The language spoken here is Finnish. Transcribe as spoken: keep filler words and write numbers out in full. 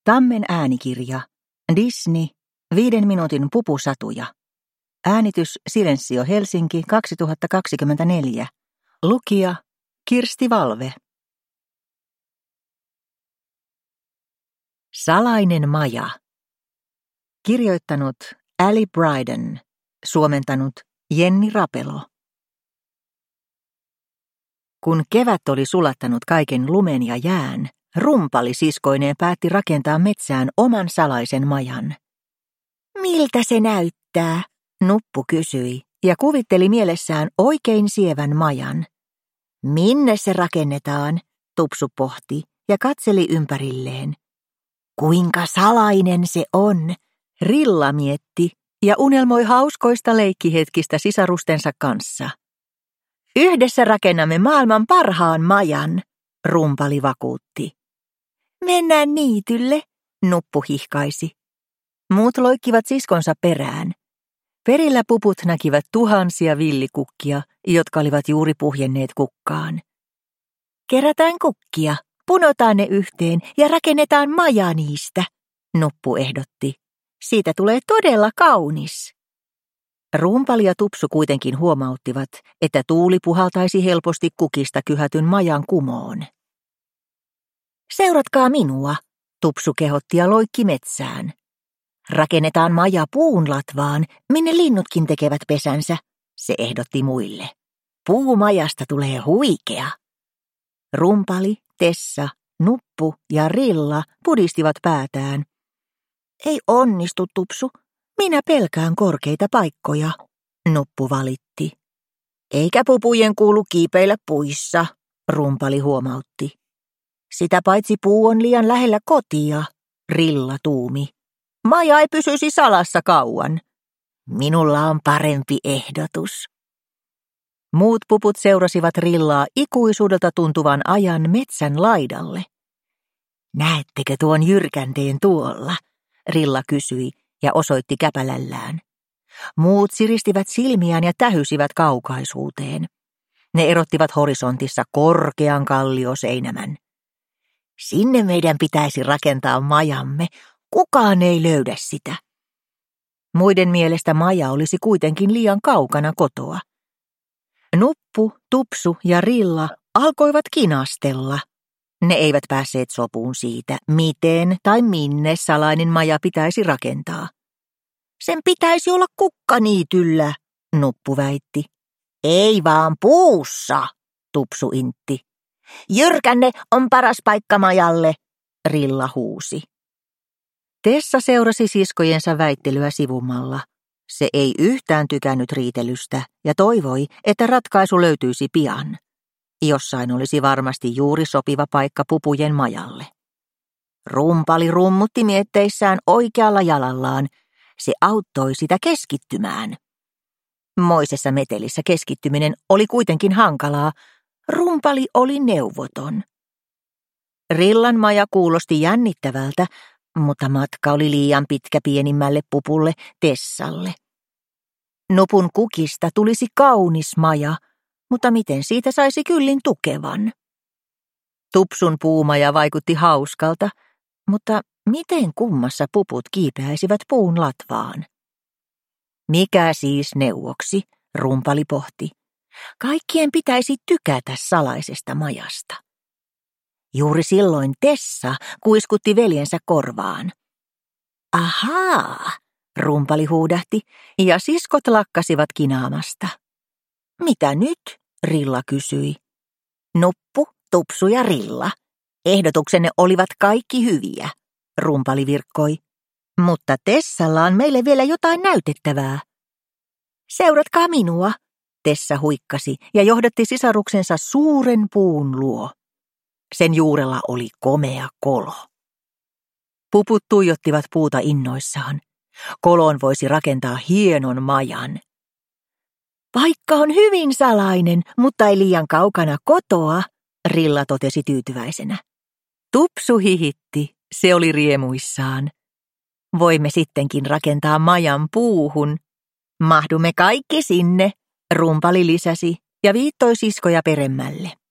Tammen äänikirja. Disney. Viiden minuutin pupusatuja. Äänitys Silensio Helsinki kaksituhattakaksikymmentäneljä. Lukija Kirsti Valve. Salainen maja. Kirjoittanut Ali Bryden. Suomentanut Jenni Rapelo. Kun kevät oli sulattanut kaiken lumen ja jään, Rumpali siskoineen päätti rakentaa metsään oman salaisen majan. Miltä se näyttää? Nuppu kysyi ja kuvitteli mielessään oikein sievän majan. Minne se rakennetaan? Tupsu pohti ja katseli ympärilleen. Kuinka salainen se on? Rilla mietti ja unelmoi hauskoista leikkihetkistä sisarustensa kanssa. Yhdessä rakennamme maailman parhaan majan, Rumpali vakuutti. Mennään niitylle, Nuppu hihkaisi. Muut loikkivat siskonsa perään. Perillä puput näkivät tuhansia villikukkia, jotka olivat juuri puhjenneet kukkaan. Kerätään kukkia, punotaan ne yhteen ja rakennetaan maja niistä, Nuppu ehdotti. Siitä tulee todella kaunis. Rumpali ja Tupsu kuitenkin huomauttivat, että tuuli puhaltaisi helposti kukista kyhätyn majan kumoon. Seuratkaa minua, Tupsu kehotti ja loikki metsään. Rakennetaan maja puun latvaan, minne linnutkin tekevät pesänsä, se ehdotti muille. Puumajasta tulee huikea. Rumpali, Tessa, Nuppu ja Rilla pudistivat päätään. Ei onnistu, Tupsu. Minä pelkään korkeita paikkoja, Nuppu valitti. Eikä pupujen kuulu kiipeillä puissa, Rumpali huomautti. Sitä paitsi puu on liian lähellä kotia, Rilla tuumi. Maja ei pysyisi salassa kauan. Minulla on parempi ehdotus. Muut puput seurasivat Rillaa ikuisuudelta tuntuvan ajan metsän laidalle. Näettekö tuon jyrkänteen tuolla? Rilla kysyi ja osoitti käpälällään. Muut siristivät silmiään ja tähysivät kaukaisuuteen. Ne erottivat horisontissa korkean kallioseinämän. Sinne meidän pitäisi rakentaa majamme. Kukaan ei löydä sitä. Muiden mielestä maja olisi kuitenkin liian kaukana kotoa. Nuppu, Tupsu ja Rilla alkoivat kinastella. Ne eivät päässeet sopuun siitä, miten tai minne salainen maja pitäisi rakentaa. Sen pitäisi olla kukkaniityllä, Nuppu väitti. Ei vaan puussa, Tupsu intti. Jyrkänne on paras paikka majalle, Rilla huusi. Tessa seurasi siskojensa väittelyä sivumalla. Se ei yhtään tykännyt riitelystä ja toivoi, että ratkaisu löytyisi pian. Jossain olisi varmasti juuri sopiva paikka pupujen majalle. Rumpali rummutti mietteissään oikealla jalallaan. Se auttoi sitä keskittymään. Moisessa metelissä keskittyminen oli kuitenkin hankalaa. Rumpali oli neuvoton. Rillan maja kuulosti jännittävältä, mutta matka oli liian pitkä pienimmälle pupulle, Tessalle. Nupun kukista tulisi kaunis maja, mutta miten siitä saisi kyllin tukevan? Tupsun puumaja vaikutti hauskalta, mutta miten kummassa puput kiipeäisivät puun latvaan? Mikä siis neuvoksi, Rumpali pohti. Kaikkien pitäisi tykätä salaisesta majasta. Juuri silloin Tessa kuiskutti veljensä korvaan. Ahaa, Rumpali huudahti, ja siskot lakkasivat kinaamasta. Mitä nyt? Rilla kysyi. Nuppu, Tupsu ja Rilla. Ehdotuksenne olivat kaikki hyviä, Rumpali virkkoi. Mutta Tessalla on meille vielä jotain näytettävää. Seuratkaa minua, Tessa huikkasi ja johdatti sisaruksensa suuren puun luo. Sen juurella oli komea kolo. Puput tuijottivat puuta innoissaan. Koloon voisi rakentaa hienon majan. Paikka on hyvin salainen, mutta ei liian kaukana kotoa, Rilla totesi tyytyväisenä. Tupsu hihitti, se oli riemuissaan. Voimme sittenkin rakentaa majan puuhun. Mahdumme kaikki sinne, Rumpali lisäsi ja viittoi siskoja peremmälle.